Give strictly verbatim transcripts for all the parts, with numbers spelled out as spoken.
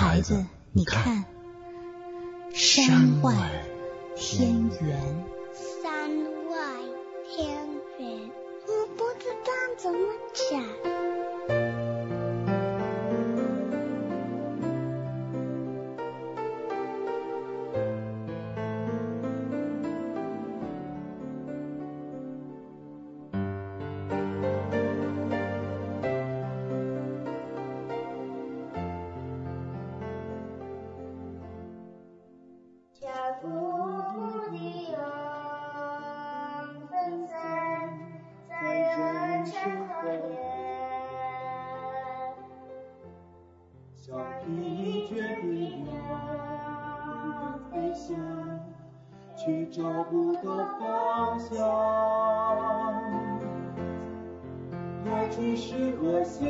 孩子，你看，山外天远。 山外天远，我不知道怎么讲。 去找不到方向，爱只是核心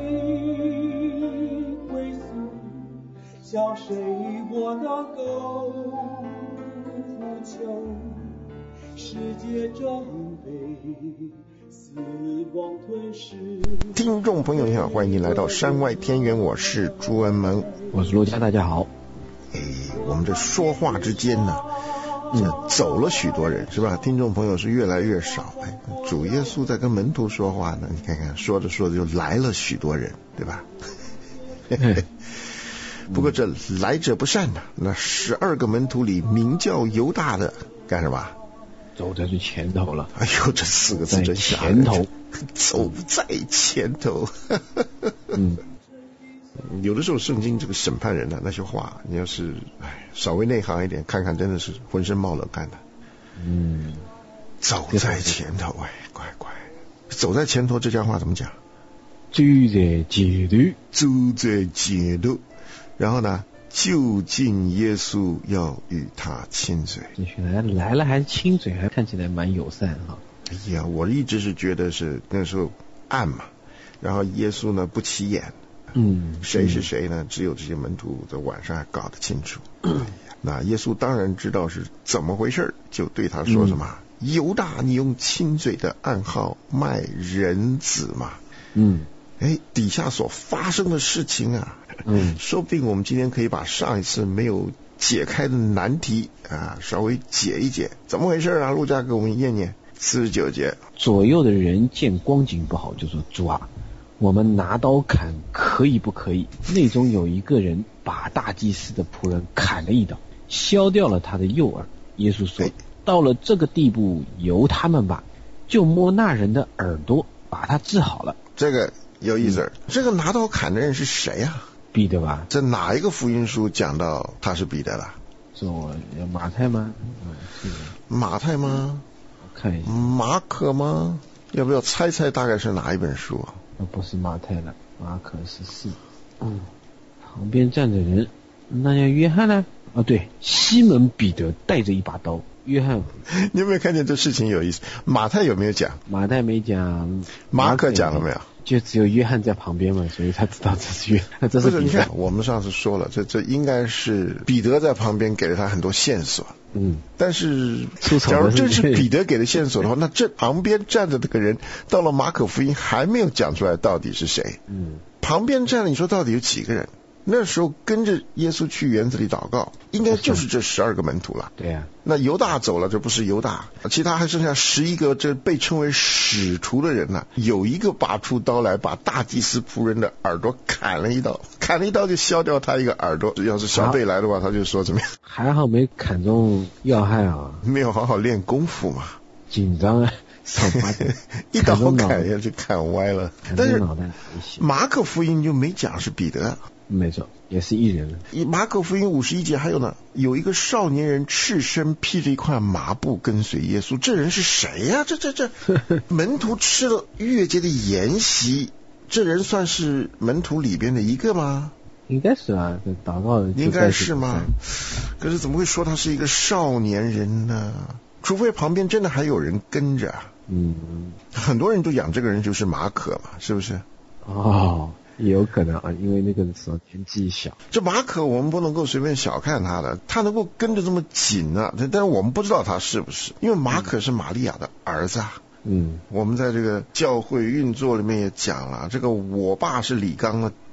归宿，向谁我能够呼求？世界正被死亡吞噬。 听众朋友你好，欢迎来到山外天远，我是朱恩萌， 我是陆家，大家好。 哎，我们这说话之间呢，这走了许多人，是吧？听众朋友是越来越少。哎，主耶稣在跟门徒说话呢，你看看，说着说着就来了许多人，对吧？不过这来者不善呐，那十二个门徒里名叫犹大的干什么？ 走在最前头了。 哎呦，这四个字真吓人，前头，走在前头。嗯。有的时候圣经这个审判人的、啊、那些话，你要是哎稍微内行一点看看，真的是浑身冒冷汗的。嗯，走在前头，哎，乖乖，走在前头这句话怎么讲？ 走在前头， 走在前头。然后呢，就近耶稣要与他亲嘴。 这些人来了还是亲嘴，还看起来蛮友善哈。 哎呀，我一直是觉得是那时候暗嘛，然后耶稣呢不起眼。嗯，谁是谁呢？只有这些门徒在晚上还搞得清楚。嗯、那耶稣当然知道是怎么回事，就对他说什么：“嗯、犹大，你用亲嘴的暗号卖人子嘛？”嗯，哎，底下所发生的事情啊，嗯，说不定我们今天可以把上一次没有解开的难题啊，稍微解一解。怎么回事啊？陆家给我们念念四十九节。 左右的人见光景不好，就说：“主啊，我们拿刀砍可以不可以？”内中有一个人把大祭司的仆人砍了一刀，削掉了他的右耳。耶稣说：“到了这个地步，由他们吧。”就摸那人的耳朵，把他治好了。 这个有意思、嗯、这个拿刀砍的人是谁啊？ 彼得吧？ 这哪一个福音书讲到他是彼得了？ 是我马太吗？ 嗯，是马太吗？ 我看一下。 马可吗？要不要猜猜大概是哪一本书啊？ 不是马太了，马可十四。嗯，旁边站着人，那叫约翰呢？啊，对，西门彼得带着一把刀。约翰， 你有没有看见这事情有意思？马太有没有讲？ 马太没讲。 马可讲了没有？ 就只有约翰在旁边嘛，所以他知道这是约翰。这是不是？你看，我们上次说了，这这应该是彼得在旁边给了他很多线索。嗯，但是假如这是彼得给的线索的话，那这旁边站着这个人，到了马可福音还没有讲出来到底是谁。嗯，旁边站了，你说到底有几个人？那时候跟着耶稣去园子里祷告，应该就是这十二个门徒了。 对呀、啊， 那犹大走了，这不是犹大，其他还剩下十一个，这被称为使徒的人呢、啊。有一个拔出刀来，把大祭司仆人的耳朵砍了一刀，砍了一刀就削掉他一个耳朵。要是小贝来的话，他就说怎么样？ 还好没砍中要害啊， 没有好好练功夫嘛， 紧张啊。 一刀砍下去砍歪了。但是马可福音就没讲是彼得。 没错，也是一人。 马可福音五十一节还有呢，有一个少年人赤身披着一块麻布跟随耶稣，这人是谁呀、啊？这这这门徒吃了逾越节的筵席，这人算是门徒里边的一个吗？ 应该是啊，祷告应该是吗？可是怎么会说他是一个少年人呢？除非旁边真的还有人跟着。嗯，很多人都讲这个人就是马可嘛，是不是？ 哦。也有可能啊，因为那个时候年纪小。 这马可我们不能够随便小看他的，他能够跟着这么紧啊，但是我们不知道他是不是，因为马可是玛利亚的儿子啊。嗯，我们在这个教会运作里面也讲了，这个我爸是李刚的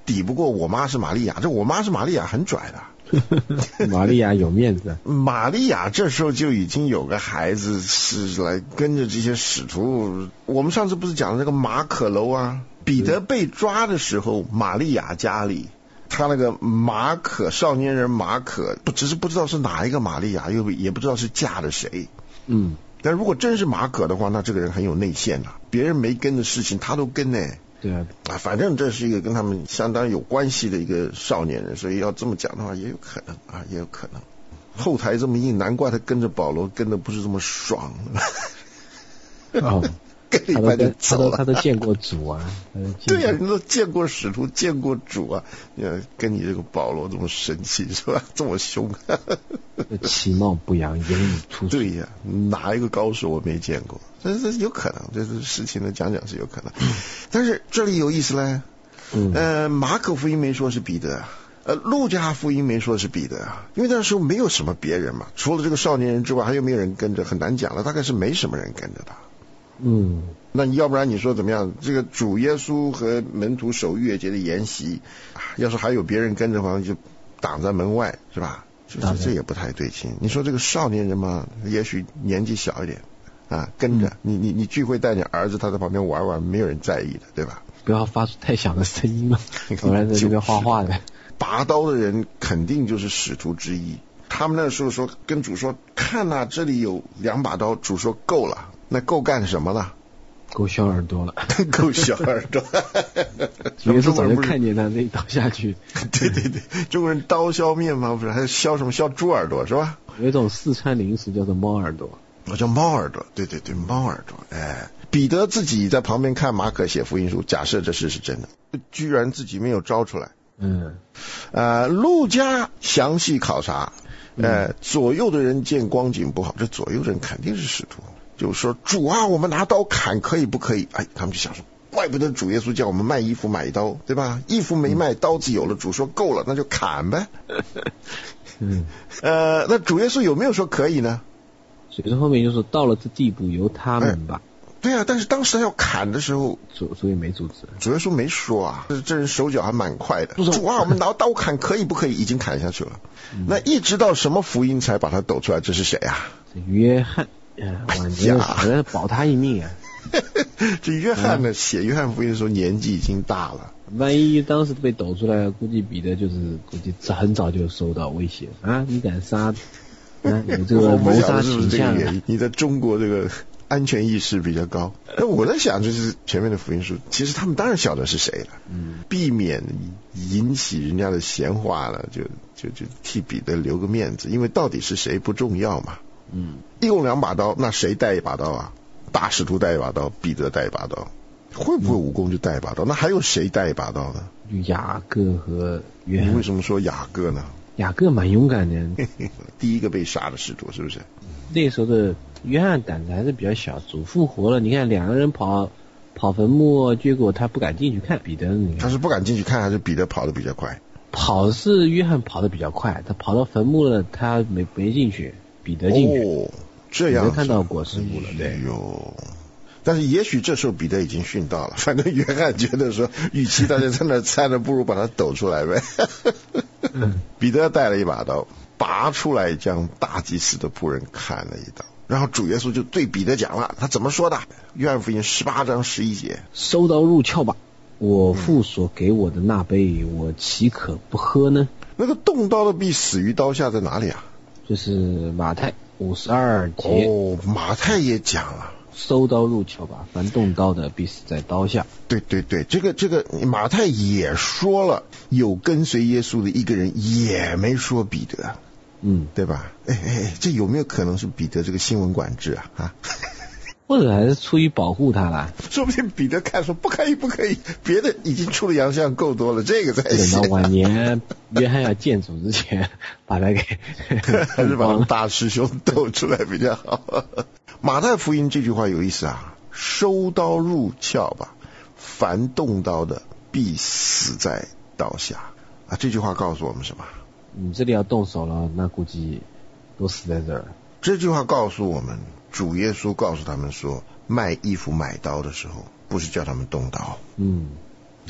抵不过我妈是玛利亚，这我妈是玛利亚很拽的。玛利亚有面子。 玛利亚这时候就已经有个孩子是来跟着这些使徒。我们上次不是讲了那个马可楼啊，彼得被抓的时候，玛利亚家里他那个马可少年人马可，不只是不知道是哪一个玛利亚，又也不知道是嫁的谁。 嗯， 但如果真是马可的话，那这个人很有内线啊，别人没跟的事情他都跟呢。 对啊， 啊，反正这是一个跟他们相当有关系的一个少年人，所以要这么讲的话，也有可能啊，也有可能。后台这么硬，难怪他跟着保罗跟的不是这么爽。 哦， 跟礼拜就走了。 他都他都见过主啊。 对呀、啊，你都见过使徒，见过主啊，跟你这个保罗这么生气是吧？这么凶。 其貌不扬，言语粗俗。 对呀、啊，哪一个高手我没见过？这这有可能，这是事情的讲讲是有可能。但是这里有意思嘞， 嗯、 呃，马可福音没说是彼得，呃，路加福音没说是彼得，因为那时候没有什么别人嘛，除了这个少年人之外，还有没有人跟着？很难讲了，大概是没什么人跟着他。 嗯， 那你要不然你说怎么样？这个主耶稣和门徒守逾越节的筵席，要是还有别人跟着，好像就挡在门外，是吧？就是这也不太对劲。你说这个少年人嘛，也许年纪小一点啊，跟着、嗯、你你你聚会带你儿子，他在旁边玩玩，没有人在意的，对吧？ 不要发出太响的声音了，我来在这边画画的。 拔刀的人肯定就是使徒之一。他们那时候说跟主说，看呐、啊，这里有两把刀。主说够了，那够干什么了？ 够削耳朵了， 够削耳朵。 主耶稣早就看见他那一刀下去。 对对对，中国人刀削面嘛，不是还削什么削猪耳朵是吧？ 有一种四川零食叫做猫耳朵， 我叫猫耳朵。对对对，猫耳朵。哎，彼得自己在旁边看马可写福音书，假设这事是真的，居然自己没有招出来。 嗯， 呃，路加详细考察，呃，左右的人见光景不好，这左右人肯定是使徒。就说主啊，我们拿刀砍可以不可以？哎，他们就想说，怪不得主耶稣叫我们卖衣服买刀，对吧？衣服没卖，刀子有了，主说够了，那就砍呗。 嗯， 呃，那主耶稣有没有说可以呢？ 所以说后面就说到了这地步，由他们吧。 哎、对啊，但是当时他要砍的时候， 主所以没阻止。 主耶稣没说啊，这这人手脚还蛮快的。主啊，我们拿刀砍可以不可以？已经砍下去了。嗯、那一直到什么福音才把他抖出来？这是谁啊？ 约翰。晚年好像保他一命啊！ 这约翰呢，写约翰福音的时候年纪已经大了。 万一当时被抖出来，估计彼得就是估计很早就收到威胁啊！你敢杀？啊，有这个谋杀倾向啊！ 你在中国这个安全意识比较高。那我在想，就是前面的福音书，其实他们当然晓得是谁了，嗯，避免引起人家的闲话了，就就就替彼得留个面子，因为到底是谁不重要嘛。 嗯， 一共两把刀，那谁带一把刀啊？大使徒带一把刀，彼得带一把刀，会不会武功就带一把刀？那还有谁带一把刀呢？ 雅各和约翰。 你为什么说雅各呢？ 雅各蛮勇敢的， 第一个被杀的使徒是不是？ 那时候的约翰胆子还是比较小，主复活了，你看两个人跑跑坟墓，结果他不敢进去看。彼得他是不敢进去看，还是彼得跑得比较快？ 跑是约翰跑得比较快，他跑到坟墓了，他没没进去。彼得进去， 哦，这样看到果实物了，对。 哟，但是也许这时候彼得已经殉道了。反正约翰觉得说，与其大家在那猜着，不如把它抖出来呗。嗯、彼得带了一把刀，拔出来将大祭司的仆人砍了一刀。然后主耶稣就对彼得讲了，他怎么说的？约翰福音十八章十一节： 收刀入鞘吧，我父所给我的那杯，我岂可不喝呢？ 那个动刀的必死于刀下，在哪里啊？ 就是马太五十二节哦，马太也讲了， 收刀入鞘吧，凡动刀的必死在刀下。 对对对，这个这个马太也说了，有跟随耶稣的一个人，也没说彼得， 嗯， 对吧？哎哎，这有没有可能是彼得这个新闻管制啊？啊？ 或者还是出于保护他啦？ 说不定彼得看说不可以不可以，别的已经出了洋相够多了，这个才等到晚年约翰要见主之前把他给还是把大师兄斗出来比较好。马太福音这句话有意思啊，收刀入鞘吧，凡动刀的必死在刀下啊。这句话告诉我们什么？ 你这里要动手了，那估计都死在这儿。 这句话告诉我们，主耶稣告诉他们说，卖衣服买刀的时候，不是叫他们动刀， 嗯， 对吧？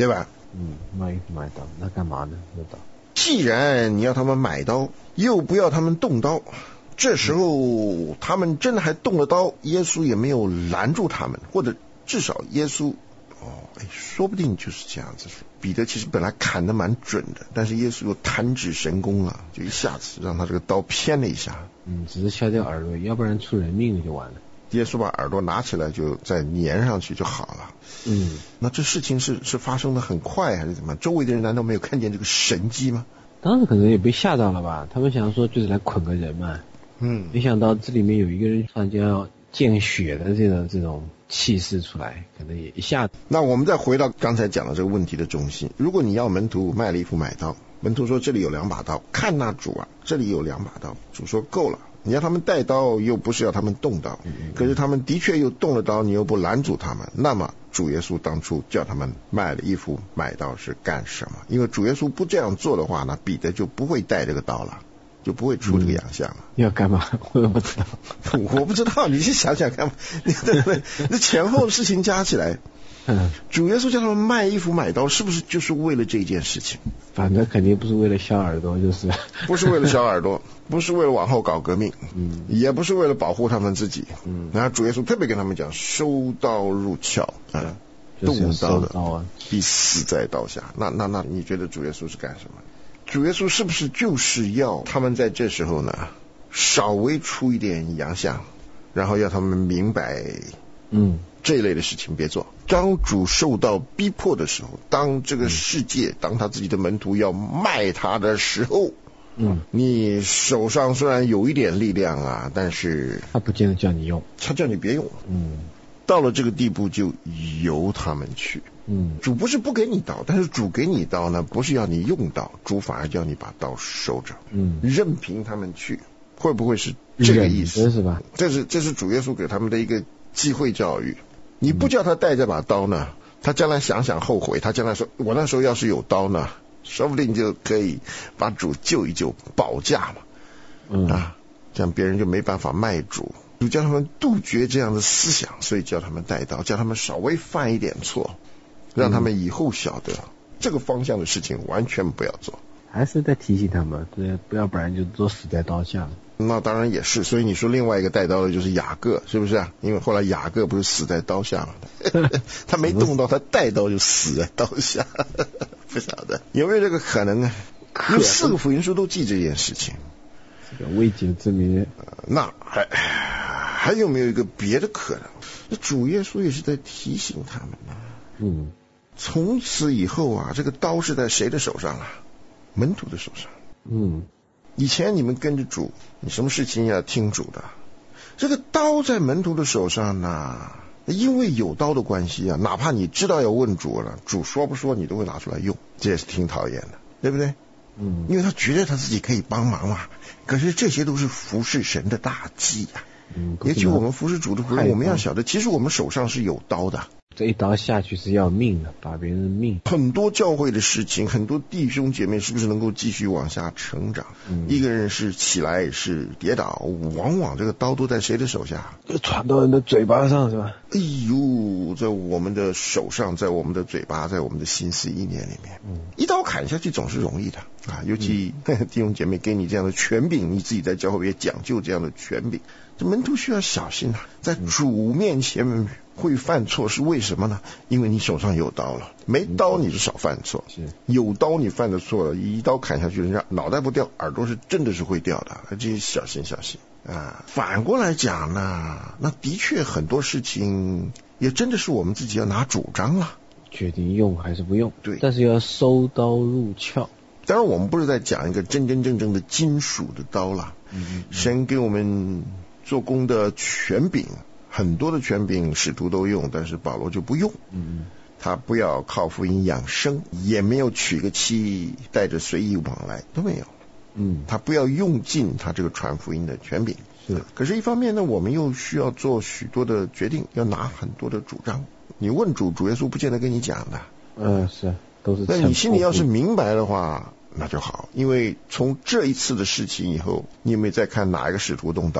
嗯，卖衣服买刀，那干嘛呢？那刀。 既然你要他们买刀，又不要他们动刀，这时候他们真的还动了刀，耶稣也没有拦住他们，或者至少耶稣，哦，哎，说不定就是这样子说。彼得其实本来砍得蛮准的，但是耶稣又弹指神功了，就一下子让他这个刀偏了一下。 嗯，只是削掉耳朵，要不然出人命就完了。 耶稣把耳朵拿起来就再粘上去就好了。 嗯， 那这事情是是发生的很快还是怎么？周围的人难道没有看见这个神迹吗？ 当时可能也被吓到了吧，他们想说就是来捆个人嘛。 嗯， 没想到这里面有一个人突然间要见血的这种这种气势出来，可能也一下子。 那我们再回到刚才讲的这个问题的中心，如果你要门徒卖了衣服买刀，门徒说这里有两把刀，看那主啊，这里有两把刀，主说够了。你要他们带刀，又不是要他们动刀，可是他们的确又动了刀，你又不拦阻他们，那么主耶稣当初叫他们卖了衣服买刀是干什么？因为主耶稣不这样做的话呢，彼得就不会带这个刀了，就不会出这个洋相了。 嗯、要干嘛？我也不知道， 我不知道，你去想想看，对对，那前后的事情加起来。嗯，主耶稣叫他们卖衣服买刀，是不是就是为了这件事情？ 反正肯定不是为了削耳朵，就是不是为了削耳朵，不是为了往后搞革命，嗯，也不是为了保护他们自己，嗯。然后主耶稣特别跟他们讲，收刀入鞘啊，动刀的必死在刀下。那那那，你觉得主耶稣是干什么？主耶稣是不是就是要他们在这时候呢，稍微出一点洋相，然后要他们明白，嗯。这一类的事情别做。当主受到逼迫的时候，当这个世界，当他自己的门徒要卖他的时候，嗯，你手上虽然有一点力量啊，但是他不见得叫你用， 他叫你别用。嗯，到了这个地步就由他们去。嗯，主不是不给你刀，但是主给你刀呢，不是要你用刀，主反而叫你把刀收着。嗯，任凭他们去，会不会是这个意思？ 是吧？ 这是这是主耶稣给他们的一个机会教育。你不叫他带这把刀呢，他将来想想后悔，他将来说我那时候要是有刀呢，说不定就可以把主救一救，保驾嘛。嗯啊，这样别人就没办法卖主。主叫他们杜绝这样的思想，所以叫他们带刀，叫他们稍微犯一点错，让他们以后晓得、嗯、这个方向的事情完全不要做。 还是在提醒他们，对，不要不然就都死在刀下了。 那当然也是，所以你说另外一个带刀的就是雅各，是不是啊？因为后来雅各不是死在刀下嘛，他没动刀，他带刀就死在刀下，不晓得有没有这个可能啊？因为四个福音书都记这件事情， 这个未解之谜、 呃。那还还有没有一个别的可能？主耶稣也是在提醒他们呢、啊。嗯，从此以后啊，这个刀是在谁的手上啊？门徒的手上。嗯。以前你们跟着主，你什么事情要听主的。这个刀在门徒的手上呢，因为有刀的关系啊，哪怕你知道要问主了，主说不说你都会拿出来用，这也是挺讨厌的，对不对？嗯，因为他觉得他自己可以帮忙嘛。可是这些都是服侍神的大忌啊。嗯，也许我们服侍主的仆人，我们要晓得，其实我们手上是有刀的。 这一刀下去是要命的，把别人的命。 很多教会的事情，很多弟兄姐妹是不是能够继续往下成长？嗯、一个人是起来是跌倒，往往这个刀都在谁的手下？ 传到人的嘴巴上是吧？ 哎呦，在我们的手上，在我们的嘴巴，在我们的心思意念里面，嗯、一刀砍下去总是容易的啊！尤其、嗯、弟兄姐妹给你这样的权柄，你自己在教会也讲究这样的权柄，这门徒需要小心啊，在主面前会犯错是为什么呢？因为你手上有刀了，没刀你就少犯错，是有刀你犯的错了，一刀砍下去，人家脑袋不掉，耳朵是真的是会掉的，这小心小心啊！反过来讲呢，那的确很多事情也真的是我们自己要拿主张了， 决定用还是不用。 对， 但是要收刀入鞘。 当然我们不是在讲一个真真正正的金属的刀了，嗯嗯嗯，神给我们做工的权柄，很多的权柄使徒都用，但是保罗就不用。嗯，他不要靠福音养生，也没有娶个妻带着随意往来，都没有。嗯，他不要用尽他这个传福音的权柄。是，可是一方面呢，我们又需要做许多的决定，要拿很多的主张。你问主，主耶稣不见得跟你讲的。 嗯，是，都是。 那你心里要是明白的话，那就好。因为从这一次的事情以后，你有没有再看哪一个使徒动刀了？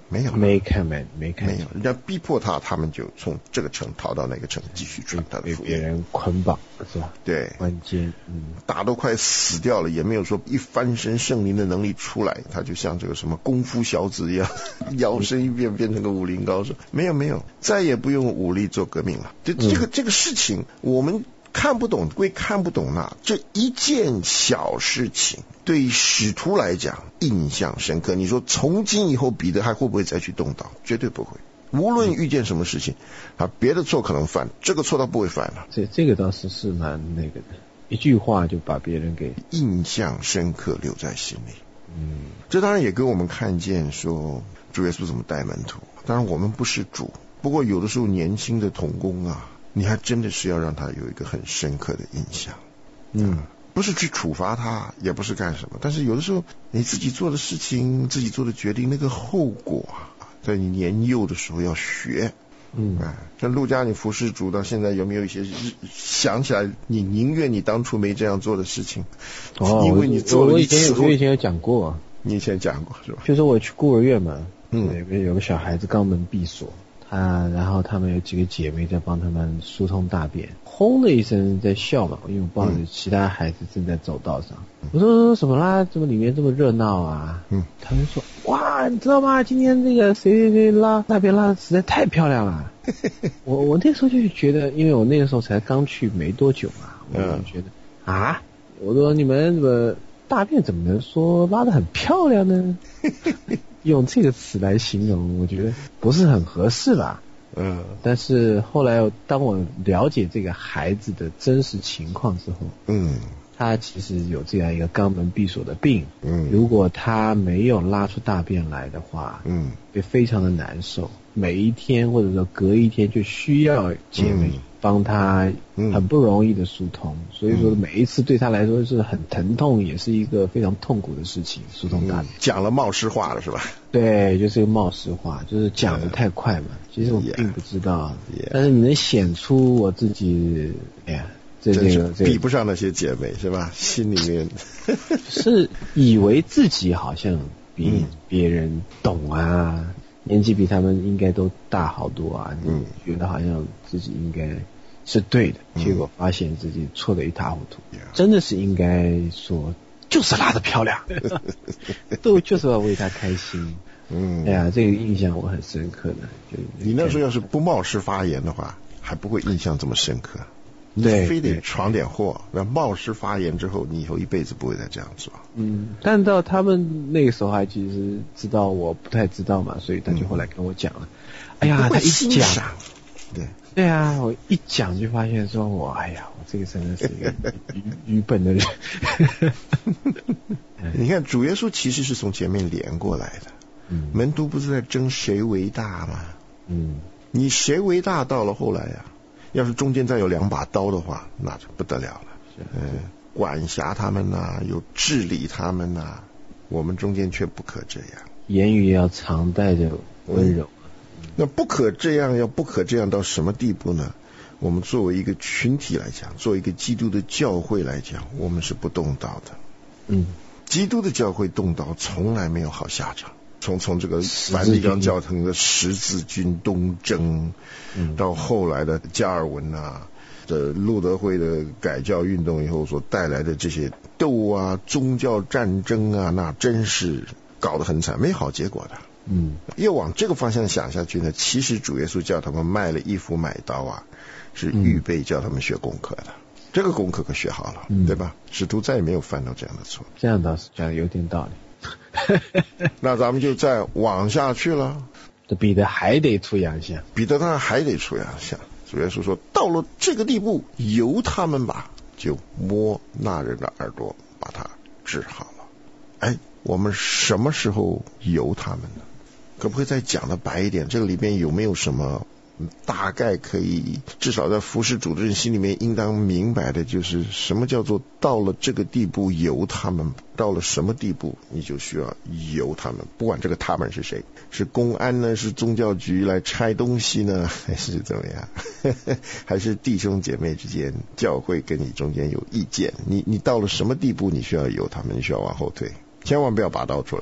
没有， 没看没没看， 没有，人家逼迫他，他们就从这个城逃到那个城，继续传他的福音。 被别人捆绑是吧？ 对， 关键，嗯， 打都快死掉了，也没有说一翻身圣灵的能力出来，他就像这个什么功夫小子一样，摇身一变变成个武林高手。没有没有，再也不用武力做革命了。这这个、嗯、这个事情，我们看不懂归看不懂啊，这一件小事情对使徒来讲印象深刻。你说从今以后彼得还会不会再去动刀？绝对不会。无论遇见什么事情，啊，别的错可能犯，这个错他不会犯了。 这这个倒是是蛮那个的，一句话就把别人给印象深刻留在心里。嗯，这当然也给我们看见说主耶稣怎么带门徒。当然我们不是主，不过有的时候年轻的同工啊，你还真的是要让他有一个很深刻的印象。嗯，不是去处罚他，也不是干什么，但是有的时候你自己做的事情，自己做的决定，那个后果啊，在你年幼的时候要学。嗯，啊，像陆家你服侍主到现在有没有一些想起来你宁愿你当初没这样做的事情？ 哦，因为你做了，我以前有我以前有讲过， 你以前讲过是吧？ 就是我去孤儿院嘛，嗯，有个有个小孩子肛门闭锁，他然后他们有几个姐妹在帮他们疏通大便，轰的一声在笑嘛，因为我抱着其他孩子正在走道上，嗯、我说什么啦？怎么里面这么热闹啊？嗯，他们说哇，你知道吗？今天这个谁谁谁拉大便拉的实在太漂亮了。我我那时候就觉得，因为我那个时候才刚去没多久嘛，我就觉得、嗯、啊，我说你们怎么大便怎么能说拉得很漂亮呢？用这个词来形容，我觉得不是很合适吧。嗯，但是后来当我了解这个孩子的真实情况之后，嗯，他其实有这样一个肛门闭锁的病，嗯，如果他没有拉出大便来的话，嗯，会非常的难受，每一天或者说隔一天就需要姐妹帮他很不容易的疏通、嗯、所以说每一次对他来说是很疼痛，也是一个非常痛苦的事情，疏通大便、嗯、 讲了冒失话了是吧？ 对，就是个冒失话，就是讲得太快嘛、嗯、其实我并不知道、yeah. 但是你能显出我自己，哎呀，这这个比不上那些姐妹是吧？心里面是以为自己好像比别人懂啊、嗯，年纪比他们应该都大好多啊，嗯，觉得好像自己应该是对的、嗯、结果发现自己错得一塌糊涂、嗯、真的是应该说就是拉得漂亮都就是要为他开心。嗯，哎呀，这个印象我很深刻的。就你那时候要是不冒失发言的话，还不会印象这么深刻。 对， 你非得闯点祸，那冒失发言之后，你以后一辈子不会再这样做。 嗯，但到他们那个时候还其实知道我不太知道嘛，所以他就后来跟我讲了。嗯、哎呀，他一讲， 对对啊，我一讲就发现说我，哎呀，我这个真的是一个愚愚笨的人。 你看，主耶稣其实是从前面连过来的。嗯，门徒不是在争谁为大吗？嗯，你谁为大到了后来呀、啊？要是中间再有两把刀的话，那就不得了了。嗯，管辖他们呐、啊，有治理他们呐、啊，我们中间却不可这样。 言语要常带着温柔、 嗯。那不可这样，要不可这样到什么地步呢？我们作为一个群体来讲，作为一个基督的教会来讲，我们是不动刀的。嗯，基督的教会动刀从来没有好下场。从从这个梵蒂冈教堂的十字军东征，嗯、到后来的加尔文啊，这路德会的改教运动以后所带来的这些斗啊、宗教战争啊，那真是搞得很惨，没好结果的。嗯，要往这个方向想下去呢，其实主耶稣叫他们卖了衣服买刀啊，是预备叫他们学功课的。嗯、这个功课可学好了，嗯、对吧？使徒再也没有犯到这样的错。 这样倒是讲的有点道理。 那咱们就再往下去了。 这彼得还得出洋相， 彼得当然还得出洋相。主耶稣说，到了这个地步，由他们吧，就摸那人的耳朵，把他治好了。哎，我们什么时候由他们呢？可不可以再讲的白一点？这个里面有没有什么大概可以，至少在服侍主的人心里面应当明白的，就是什么叫做到了这个地步由他们，到了什么地步你就需要由他们，不管这个他们是谁，是公安呢，是宗教局来拆东西呢，还是怎么样还是弟兄姐妹之间，教会跟你中间有意见，你你到了什么地步你需要由他们，你需要往后退，千万不要拔刀出来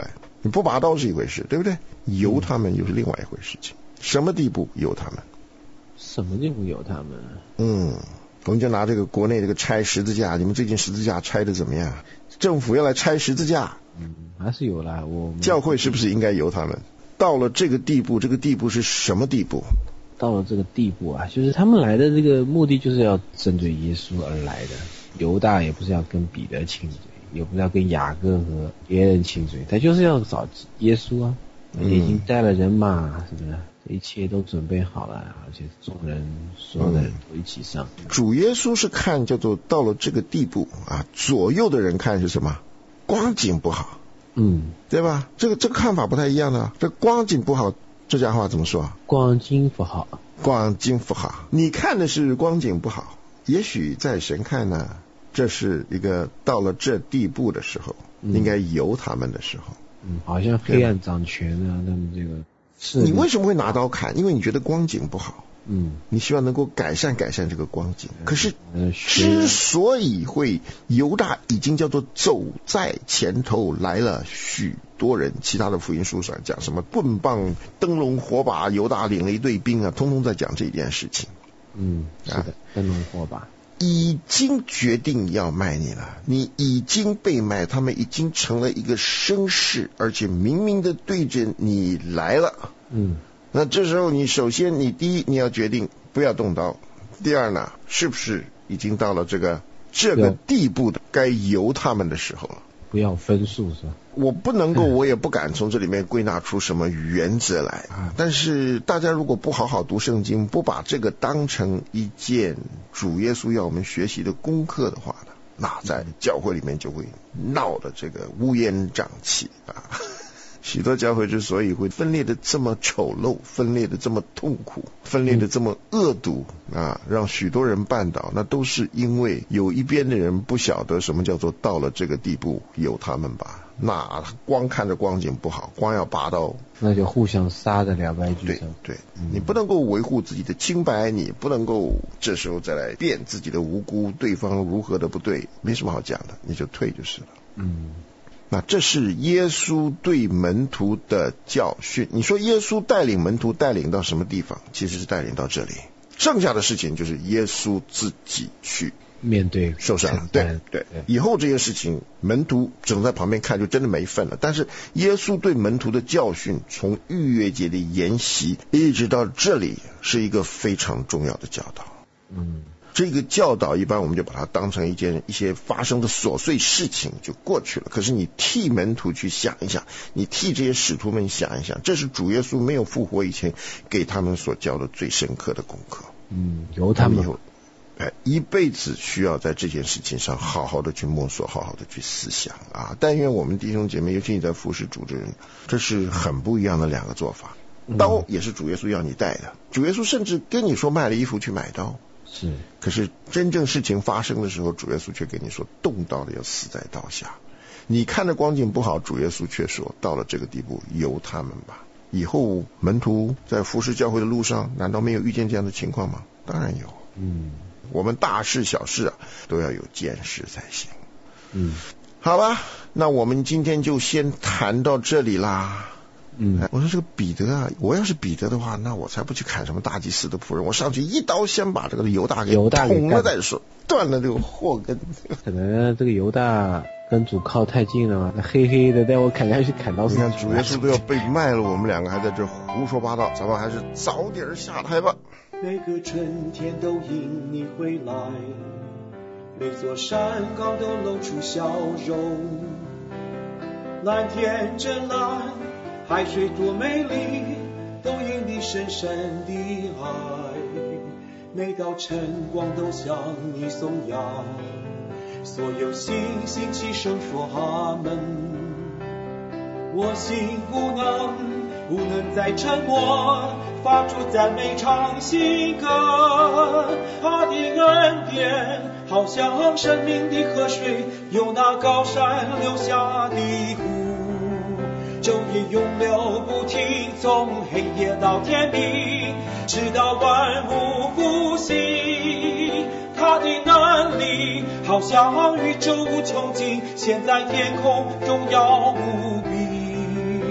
你不拔刀是一回事，对不对？由他们又是另外一回事情。什么地步由他们？ 什么地步由他们？ 嗯，我们就拿这个国内这个拆十字架，你们最近十字架拆的怎么样？政府要来拆十字架， 嗯，还是有啦。我教会是不是应该由他们？到了这个地步，这个地步是什么地步？ 到了这个地步啊，就是他们来的这个目的就是要针对耶稣而来的。犹大也不是要跟彼得亲嘴，也不是要跟雅各和别人亲嘴，他就是要找耶稣啊。嗯、已经带了人马，是不是？一切都准备好了，而且众人所有的人都一起上。 嗯、主耶稣是看叫做到了这个地步啊，左右的人看是什么？光景不好， 嗯， 对吧？这个这个看法不太一样的。这光景不好，这家话怎么说？ 光景不好， 光景不好。你看的是光景不好，也许在神看呢，这是一个到了这地步的时候，嗯、应该由他们的时候。 嗯，好像黑暗掌权啊，他们这个是。 你为什么会拿刀砍？因为你觉得光景不好。 嗯， 你希望能够改善改善这个光景。可是之所以会犹大已经叫做走在前头，来了许多人，其他的福音书上讲什么棍棒灯笼火把，犹大领了一队兵啊，通通在讲这件事情。 嗯，是的，灯笼火把。 已经决定要卖你了，你已经被卖，他们已经成了一个绅士，而且明明的对着你来了。 嗯， 那这时候你首先你第一你要决定不要动刀，第二呢，是不是已经到了这个这个地步的该由他们的时候了？ 不要分数是吧？ 我不能够，我也不敢从这里面归纳出什么原则来啊。但是大家如果不好好读圣经，不把这个当成一件主耶稣要我们学习的功课的话呢，那在教会里面就会闹得这个乌烟瘴气啊。许多教会之所以会分裂的这么丑陋，分裂的这么痛苦，分裂的这么恶毒啊，让许多人绊倒，那都是因为有一边的人不晓得什么叫做到了这个地步由他们吧。那光看着光景不好，光要拔刀， 那就互相杀的两败俱伤。 对对、嗯，你不能够维护自己的清白，你不能够这时候再来辩自己的无辜，对方如何的不对，没什么好讲的，你就退就是了。 嗯。 那这是耶稣对门徒的教训。你说耶稣带领门徒带领到什么地方？其实是带领到这里，剩下的事情就是耶稣自己去面对受伤了。对对，以后这些事情门徒只能在旁边看，就真的没份了。但是耶稣对门徒的教训，从逾越节的筵席一直到这里，是一个非常重要的教导。 嗯。 这个教导一般我们就把它当成一件一些发生的琐碎事情就过去了。可是你替门徒去想一想，你替这些使徒们想一想，这是主耶稣没有复活以前给他们所教的最深刻的功课。 嗯，由他们以后， 哎，一辈子需要在这件事情上好好的去摸索，好好的去思想啊！但愿我们弟兄姐妹，尤其你在服侍主之人，这是很不一样的两个做法。刀也是主耶稣要你带的，主耶稣甚至跟你说卖了衣服去买刀。 是， 可是真正事情发生的时候，主耶稣却跟你说动刀的要死在刀下。你看着光景不好，主耶稣却说到了这个地步由他们吧。以后门徒在服侍教会的路上，难道没有遇见这样的情况吗？当然有。 嗯， 我们大事小事啊都要有见识才行。 嗯， 好吧，那我们今天就先谈到这里啦。 嗯， 我说这个彼得啊，我要是彼得的话，那我才不去砍什么大祭司的仆人，我上去一刀先把这个犹大给捅了再说，断了这个祸根。 可能这个犹大跟主靠太近了嘛，那黑黑的带我砍下去砍到死。 你看主耶稣都要被卖了，我们两个还在这胡说八道，咱们还是早点下台吧。 每个春天都因你回来，每座山岗都露出笑容，蓝天真蓝，海水多美丽，都因你深深的爱。每道晨光都向你颂扬，所有星星齐声说阿门。我心不能不能再沉默，发出赞美唱新歌。他的恩典好像生命的河水，由那高山流下的湖，昼夜永流不停，从黑夜到天明，直到万物复兴。他的能力好像宇宙无穷尽，现在天空荣耀无比。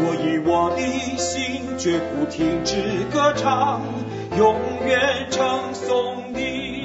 所以我的心绝不停止歌唱，永远称颂你。